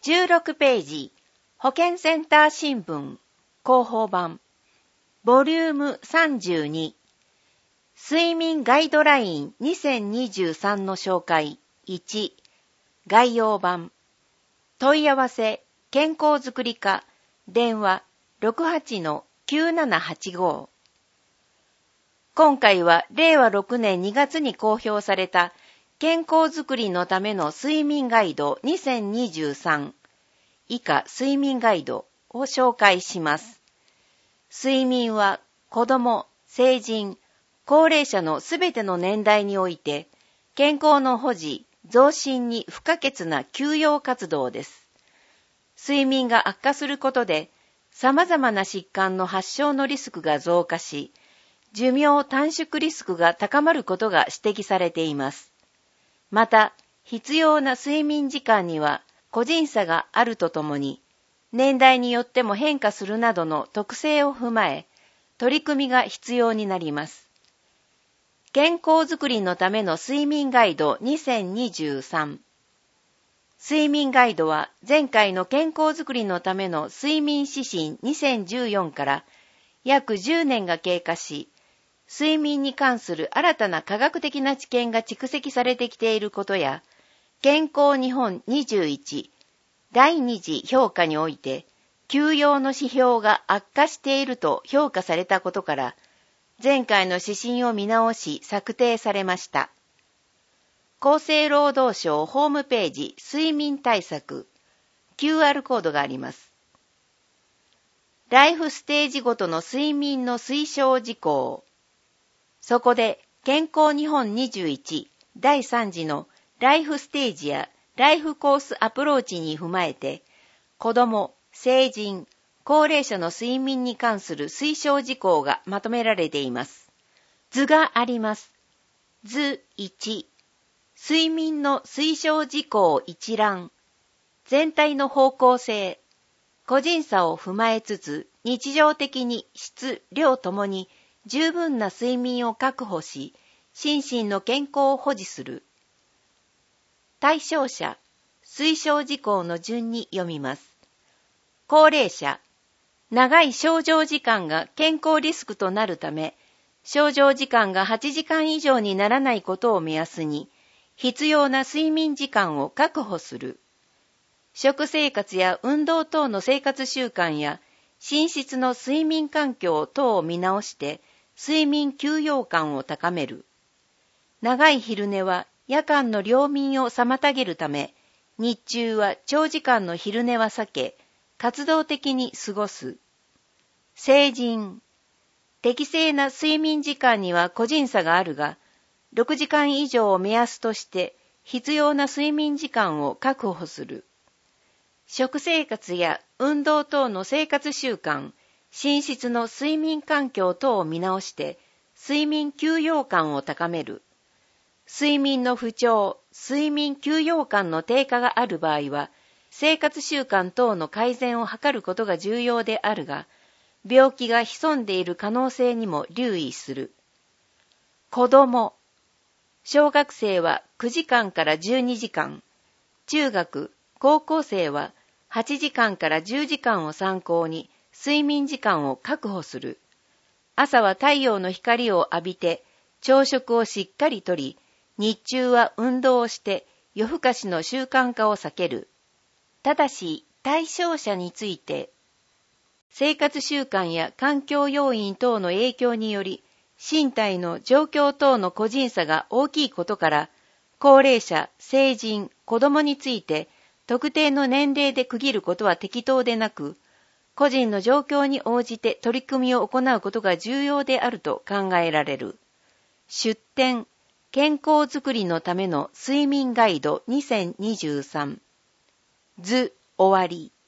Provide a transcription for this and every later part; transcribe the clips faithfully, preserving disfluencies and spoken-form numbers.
じゅうろくページ、保健センター新聞、広報版、ボリュームさんじゅうに、睡眠ガイドラインにせんにじゅうさんの紹介いち、概要版、問い合わせ、健康づくり課、電話 ろくはちのきゅうななはちご。今回はれいわろくねんにがつに公表された健康づくりのための睡眠ガイドにせんにじゅうさん以下睡眠ガイドを紹介します。睡眠は子ども、成人、高齢者のすべての年代において健康の保持、増進に不可欠な休養活動です。睡眠が悪化することで様々な疾患の発症のリスクが増加し、寿命短縮リスクが高まることが指摘されています。また、必要な睡眠時間には個人差があるとともに、年代によっても変化するなどの特性を踏まえ、取り組みが必要になります。健康づくりのための睡眠ガイドにせんにじゅうさん。睡眠ガイドは前回の健康づくりのための睡眠指針にせんじゅうよんから約じゅうねんが経過し、睡眠に関する新たな科学的な知見が蓄積されてきていることや、健康日本にじゅういちだいに次評価において、休養の指標が悪化していると評価されたことから、前回の指針を見直し策定されました。厚生労働省ホームページ睡眠対策 キューアール コードがあります。ライフステージごとの睡眠の推奨事項。そこで健康日本にじゅういちだいさん次のライフステージやライフコースアプローチに踏まえて、子ども、成人、高齢者の睡眠に関する推奨事項がまとめられています。図があります。図いち、睡眠の推奨事項一覧、全体の方向性、個人差を踏まえつつ、日常的に質、量ともに十分な睡眠を確保し、心身の健康を保持する。対象者、推奨事項の順に読みます。高齢者、長い床上時間が健康リスクとなるため、床上時間がはちじかん以上にならないことを目安に、必要な睡眠時間を確保する。食生活や運動等の生活習慣や、寝室の睡眠環境等を見直して、睡眠休養感を高める。長い昼寝は夜間の両眠を妨げるため、日中は長時間の昼寝は避け、活動的に過ごす。成人。適正な睡眠時間には個人差があるが、ろくじかん以上を目安として必要な睡眠時間を確保する。食生活や運動等の生活習慣、寝室の睡眠環境等を見直して、睡眠休養感を高める。睡眠の不調、睡眠休養感の低下がある場合は、生活習慣等の改善を図ることが重要であるが、病気が潜んでいる可能性にも留意する。子ども。小学生はくじかんからじゅうにじかん、中学、高校生ははちじかんからじゅうじかんを参考に睡眠時間を確保する。朝は太陽の光を浴びて朝食をしっかりとり、日中は運動をして夜更かしの習慣化を避ける。ただし対象者について、生活習慣や環境要因等の影響により、身体の状況等の個人差が大きいことから、高齢者、成人、子どもについて特定の年齢で区切ることは適当でなく、個人の状況に応じて取り組みを行うことが重要であると考えられる。出典、健康づくりのための睡眠ガイドにせんにじゅうさん。図終わり。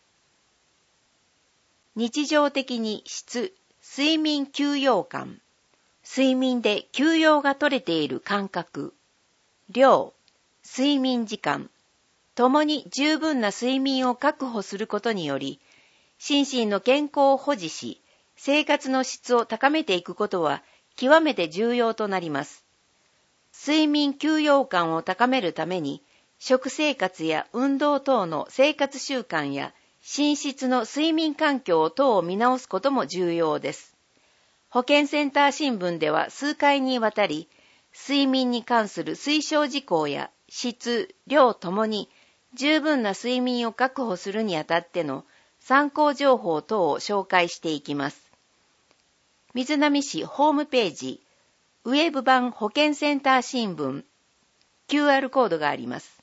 日常的に質、睡眠休養感。睡眠で休養が取れている感覚。量、睡眠時間。ともに十分な睡眠を確保することにより、心身の健康を保持し、生活の質を高めていくことは極めて重要となります。睡眠休養感を高めるために、 食生活や運動等の生活習慣や寝室の睡眠環境等を見直すことも重要です。保健センター新聞では数回にわたり、睡眠に関する推奨事項や質、量ともに十分な睡眠を確保するにあたっての参考情報等を紹介していきます。瑞浪市ホームページ、ウェブ版保健センター新聞、キューアール コードがあります。